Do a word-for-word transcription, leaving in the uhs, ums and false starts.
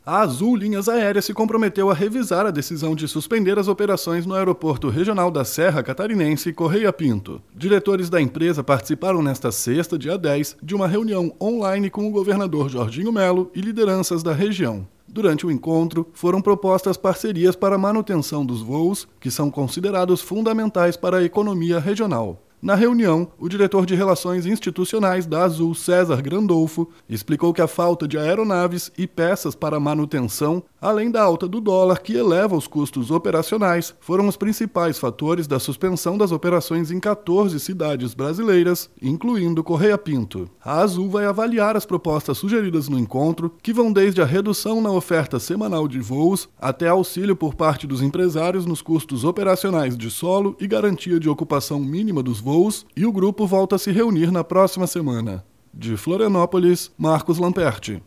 A Azul Linhas Aéreas se comprometeu a revisar a decisão de suspender as operações no Aeroporto Regional da Serra Catarinense Correia Pinto. Diretores da empresa participaram nesta sexta, dia dez, de uma reunião online com o governador Jorginho Melo e lideranças da região. Durante o encontro, foram propostas parcerias para a manutenção dos voos, que são considerados fundamentais para a economia regional. Na reunião, o diretor de Relações Institucionais da Azul, César Grandolfo, explicou que a falta de aeronaves e peças para manutenção, além da alta do dólar que eleva os custos operacionais, foram os principais fatores da suspensão das operações em quatorze cidades brasileiras, incluindo Correia Pinto. A Azul vai avaliar as propostas sugeridas no encontro, que vão desde a redução na oferta semanal de voos até auxílio por parte dos empresários nos custos operacionais de solo e garantia de ocupação mínima dos voos. Voos, e o grupo volta a se reunir na próxima semana. De Florianópolis, Marcos Lamperti.